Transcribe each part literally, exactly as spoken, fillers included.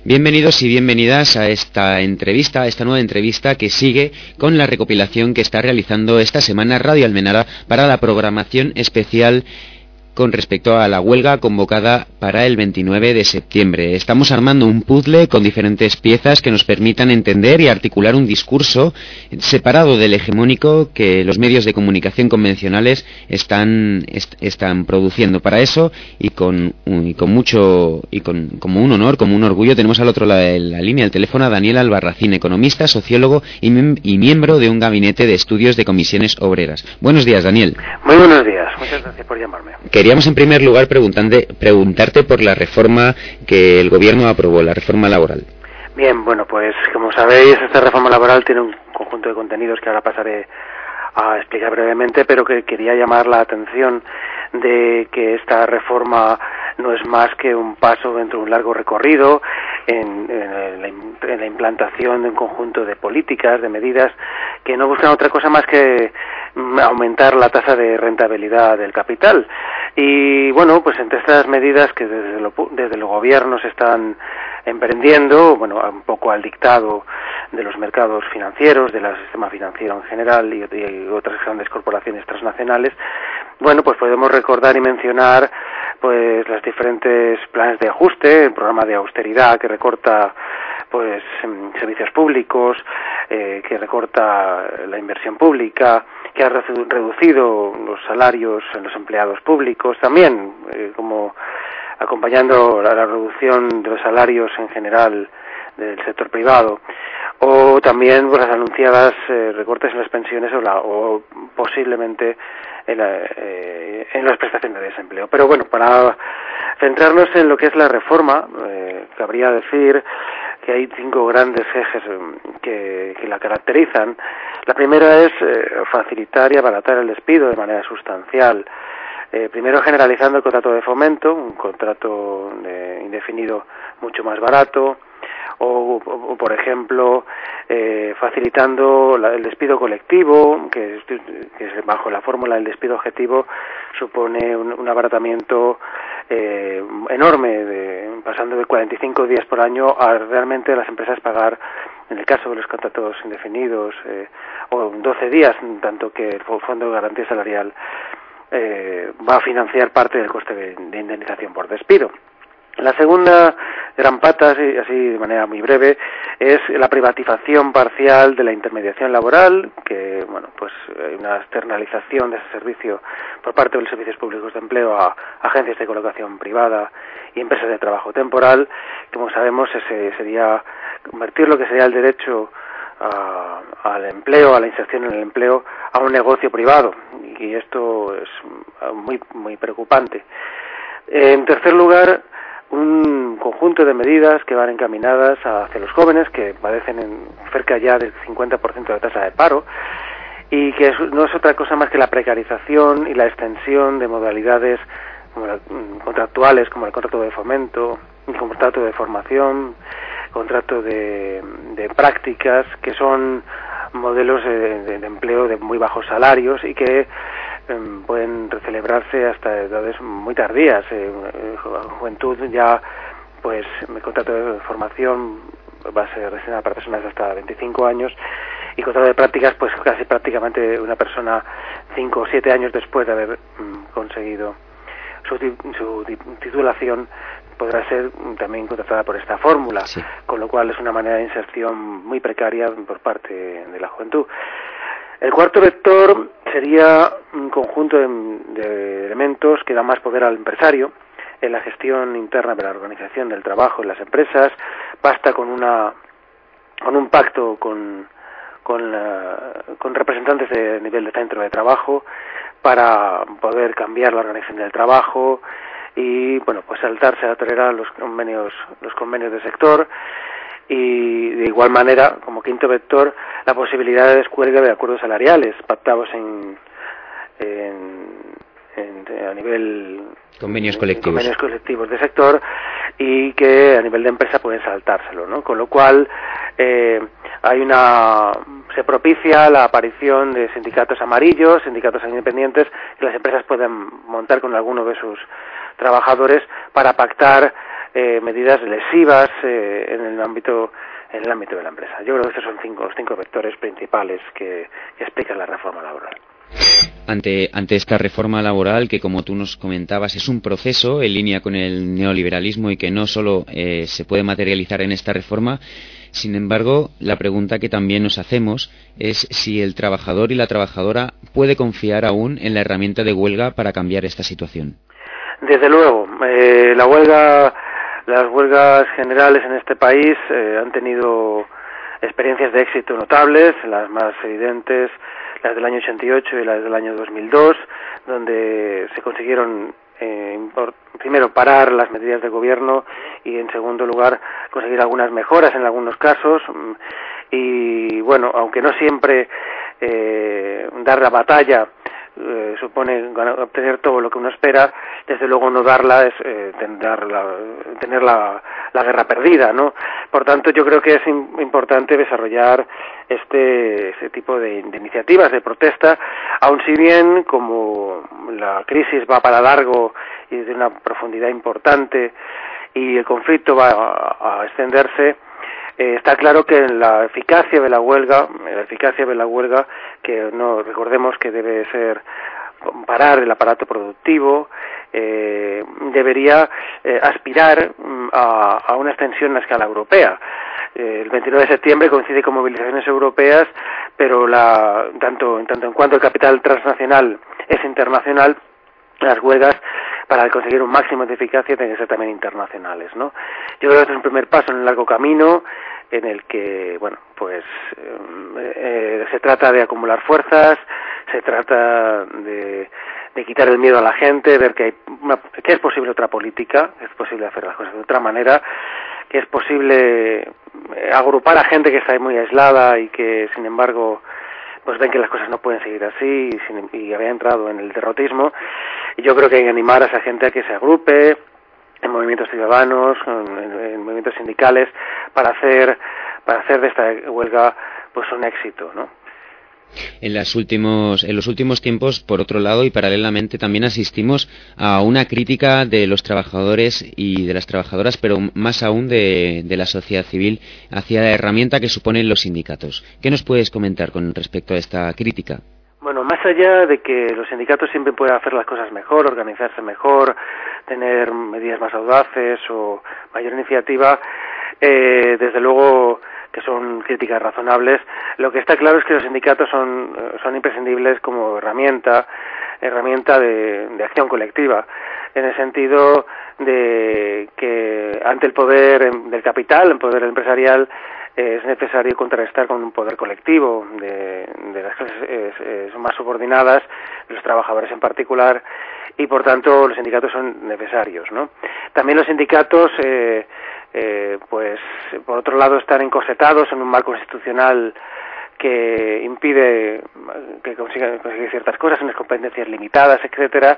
Bienvenidos y bienvenidas a esta entrevista, a esta nueva entrevista que sigue con la recopilación que está realizando esta semana Radio Almenara para la programación especial con respecto a la huelga convocada para el veintinueve de septiembre. Estamos armando un puzzle con diferentes piezas que nos permitan entender y articular un discurso separado del hegemónico que los medios de comunicación convencionales están, est- están produciendo. Para eso, y con, y con mucho, y con, como un honor, como un orgullo, tenemos al otro lado de la línea el teléfono a Daniel Albarracín, economista, sociólogo y, mem- y miembro de un gabinete de estudios de comisiones obreras. Buenos días, Daniel. Muy buenos días, muchas gracias por llamarme. Queríamos en primer lugar preguntarte por la reforma que el gobierno aprobó, la reforma laboral. Bien, bueno, pues como sabéis, esta reforma laboral tiene un conjunto de contenidos que ahora pasaré a explicar brevemente, pero que quería llamar la atención de que esta reforma no es más que un paso dentro de un largo recorrido en, en, la, en la implantación de un conjunto de políticas, de medidas que no buscan otra cosa más que aumentar la tasa de rentabilidad del capital. Y bueno, pues entre estas medidas que desde, lo, desde los gobiernos están emprendiendo, bueno, un poco al dictado de los mercados financieros, del sistema financiero en general y, y otras grandes corporaciones transnacionales, bueno, pues podemos recordar y mencionar pues los diferentes planes de ajuste, el programa de austeridad que recorta pues servicios públicos, eh, que recorta la inversión pública, que ha reducido los salarios en los empleados públicos, también eh, como acompañando a la reducción de los salarios en general del sector privado, o también por las anunciadas eh, recortes en las pensiones o, la, o posiblemente en, la, eh, en las prestaciones de desempleo. Pero bueno, para centrarnos en lo que es la reforma, eh, cabría decir que hay cinco grandes ejes que, que la caracterizan. La primera es eh, facilitar y abaratar el despido de manera sustancial. Eh, primero generalizando el contrato de fomento, un contrato de indefinido mucho más barato, o, o, o por ejemplo, eh, facilitando la, el despido colectivo, que, es, que es bajo la fórmula del despido objetivo supone un, un abaratamiento eh, enorme, de, pasando de cuarenta y cinco días por año a realmente las empresas pagar, en el caso de los contratos indefinidos, eh, o doce días, tanto que el Fondo de Garantía Salarial eh, va a financiar parte del coste de, de indemnización por despido. La segunda gran pata, así, así de manera muy breve, es la privatización parcial de la intermediación laboral, que, bueno, pues hay una externalización de ese servicio por parte de los servicios públicos de empleo a agencias de colocación privada y empresas de trabajo temporal. Como sabemos, ese sería convertir lo que sería el derecho a, al empleo, a la inserción en el empleo, a un negocio privado, y esto es muy, muy preocupante. En tercer lugar, un conjunto de medidas que van encaminadas hacia los jóvenes que padecen en cerca ya del cincuenta por ciento de la tasa de paro y que es, no es otra cosa más que la precarización y la extensión de modalidades como la, contractuales como el contrato de fomento, el contrato de formación, contrato de, de prácticas, que son modelos de, de, de empleo de muy bajos salarios y que pueden celebrarse hasta edades muy tardías. En juventud ya, pues, el contrato de formación va a ser destinado para personas hasta veinticinco años y contrato de prácticas, pues casi prácticamente una persona cinco o siete años después de haber mm, conseguido su, su titulación podrá ser también contratada por esta fórmula, sí. Con lo cual es una manera de inserción muy precaria por parte de la juventud. El cuarto vector sería un conjunto de, de elementos que dan más poder al empresario en la gestión interna de la organización del trabajo en las empresas. Basta con una con un pacto con con, la, con representantes de nivel de centro de trabajo para poder cambiar la organización del trabajo y bueno, pues saltarse a tolerar los convenios los convenios del sector. Y de igual manera, como quinto vector, la posibilidad de descuelgue de acuerdos salariales pactados en, en, en a nivel convenios colectivos. convenios colectivos de sector y que a nivel de empresa pueden saltárselo, ¿no? Con lo cual eh, hay una se propicia la aparición de sindicatos amarillos, sindicatos independientes que las empresas pueden montar con alguno de sus trabajadores para pactar eh, medidas lesivas eh, en el ámbito en el ámbito de la empresa. Yo creo que estos son cinco, los cinco vectores principales que, que explican la reforma laboral. Ante, ante esta reforma laboral, que como tú nos comentabas es un proceso en línea con el neoliberalismo y que no solo eh, se puede materializar en esta reforma, sin embargo, la pregunta que también nos hacemos es si el trabajador y la trabajadora puede confiar aún en la herramienta de huelga para cambiar esta situación. Desde luego, eh, la huelga, las huelgas generales en este país eh, han tenido experiencias de éxito notables, las más evidentes, las del año ochenta y ocho y las del año dos mil dos, donde se consiguieron eh, por, primero parar las medidas del gobierno y en segundo lugar conseguir algunas mejoras en algunos casos y bueno, aunque no siempre eh, dar la batalla eh, supone obtener todo lo que uno espera, desde luego no darla es eh, tener, la, tener la, la guerra perdida, ¿no? Por tanto, yo creo que es in, importante desarrollar este, este tipo de, de iniciativas de protesta, aun si bien como la crisis va para largo y de una profundidad importante y el conflicto va a, a extenderse, eh, está claro que la eficacia de la huelga, la eficacia de la huelga, que no recordemos que debe ser parar el aparato productivo, eh, debería eh, aspirar a, a una extensión a escala europea. Eh, el veintinueve de septiembre coincide con movilizaciones europeas, pero la, tanto, en tanto en cuanto el capital transnacional es internacional, las huelgas para conseguir un máximo de eficacia tienen que ser también internacionales, ¿no? Yo creo que este es un primer paso en un largo camino en el que, bueno, pues eh, eh, se trata de acumular fuerzas, se trata de, de quitar el miedo a la gente, ver que hay una, que es posible otra política, que es posible hacer las cosas de otra manera, que es posible agrupar a gente que está muy aislada y que, sin embargo, pues ven que las cosas no pueden seguir así y, sin, y había entrado en el derrotismo. Y yo creo que hay que animar a esa gente a que se agrupe en movimientos ciudadanos, en, en, en movimientos sindicales, para hacer para hacer de esta huelga pues un éxito, ¿no? En, las últimos, en los últimos tiempos, por otro lado, y paralelamente, también asistimos a una crítica de los trabajadores y de las trabajadoras, pero más aún de, de la sociedad civil, hacia la herramienta que suponen los sindicatos. ¿Qué nos puedes comentar con respecto a esta crítica? Bueno, más allá de que los sindicatos siempre pueden hacer las cosas mejor, organizarse mejor, tener medidas más audaces o mayor iniciativa, eh, desde luego que son críticas razonables. Lo que está claro es que los sindicatos son, son imprescindibles como herramienta, herramienta de, de acción colectiva, en el sentido de que ante el poder del capital, el poder empresarial, es necesario contrarrestar con un poder colectivo de, de las clases eh, eh, más subordinadas, de los trabajadores en particular, y por tanto los sindicatos son necesarios, ¿no? También los sindicatos eh, eh, pues por otro lado están encorsetados en un marco institucional que impide que consigan conseguir ciertas cosas, unas competencias limitadas, etcétera,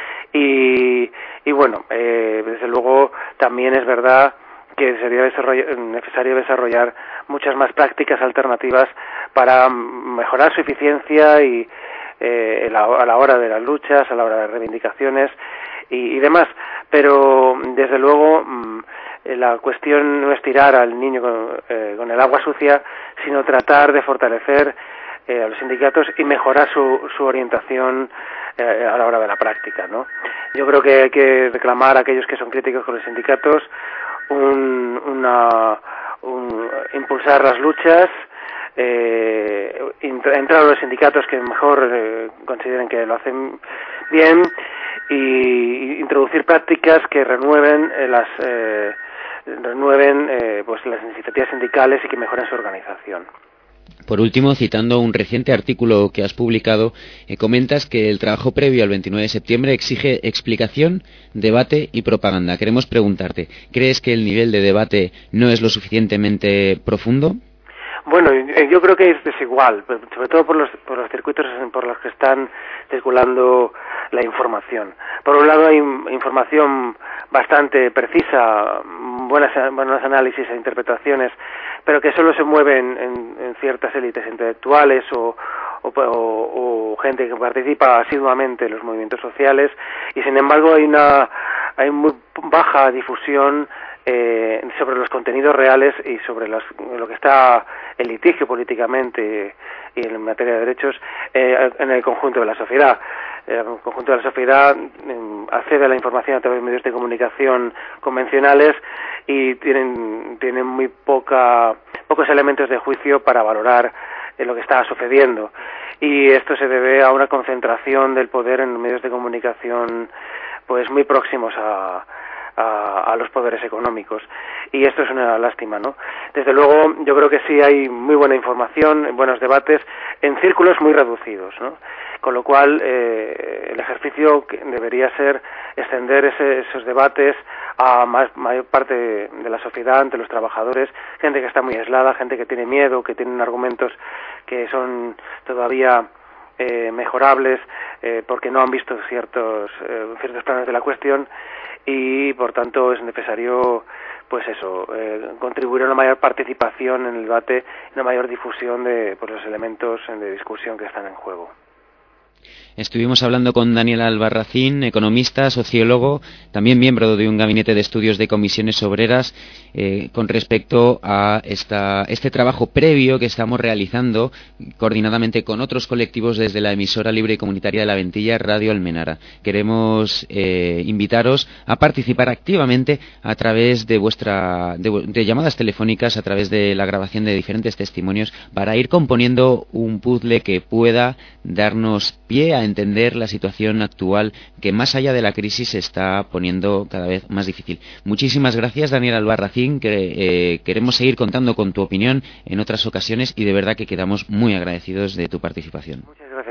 y, y bueno, eh, desde luego también es verdad que sería desarrollar, necesario desarrollar muchas más prácticas alternativas para mejorar su eficiencia y eh, a la hora de las luchas, a la hora de las reivindicaciones y, y demás, pero desde luego la cuestión no es tirar al niño con, eh, con el agua sucia, sino tratar de fortalecer eh, a los sindicatos y mejorar su, su orientación eh, a la hora de la práctica, ¿no? Yo creo que hay que reclamar a aquellos que son críticos con los sindicatos un, una, un, impulsar las luchas, eh, entrar a los sindicatos que mejor eh, consideren que lo hacen bien y, y introducir prácticas que renueven eh, las eh, renueven eh, pues las iniciativas sindicales y que mejoren su organización. Por último, citando un reciente artículo que has publicado, eh, comentas que el trabajo previo al veintinueve de septiembre exige explicación, debate y propaganda. Queremos preguntarte, ¿crees que el nivel de debate no es lo suficientemente profundo? Bueno, yo creo que es desigual, sobre todo por los, por los circuitos por los que están circulando la información. Por un lado hay información bastante precisa, buenas, buenos análisis e interpretaciones, pero que solo se mueven en, en ciertas élites intelectuales o, o, o, o gente que participa asiduamente en los movimientos sociales, y sin embargo hay una hay muy baja difusión eh, sobre los contenidos reales y sobre los, lo que está en litigio políticamente y en materia de derechos eh, en el conjunto de la sociedad. El conjunto de la sociedad eh, accede a la información a través de medios de comunicación convencionales y tienen tienen muy poca pocos elementos de juicio para valorar eh, lo que está sucediendo, y esto se debe a una concentración del poder en medios de comunicación pues muy próximos a A, a los poderes económicos, y esto es una lástima, ¿no? Desde luego yo creo que sí hay muy buena información, buenos debates en círculos muy reducidos, ¿no? Con lo cual eh, el ejercicio que debería ser extender ese, esos debates a más, mayor parte de, de la sociedad, ante los trabajadores, gente que está muy aislada, gente que tiene miedo, que tienen argumentos que son todavía eh, mejorables eh, porque no han visto ciertos eh, ciertos planos de la cuestión, y por tanto es necesario pues eso, eh, contribuir a una mayor participación en el debate, una mayor difusión de pues, los elementos de discusión que están en juego. Estuvimos hablando con Daniel Albarracín, economista, sociólogo, también miembro de un gabinete de estudios de comisiones obreras, eh, con respecto a esta, este trabajo previo que estamos realizando coordinadamente con otros colectivos desde la emisora libre y comunitaria de La Ventilla, Radio Almenara. Queremos eh, invitaros a participar activamente a través de vuestra de, de llamadas telefónicas, a través de la grabación de diferentes testimonios, para ir componiendo un puzzle que pueda darnos pie a entender la situación actual, que más allá de la crisis se está poniendo cada vez más difícil. Muchísimas gracias, Daniel Albarracín, que eh, queremos seguir contando con tu opinión en otras ocasiones, y de verdad que quedamos muy agradecidos de tu participación. Muchas gracias.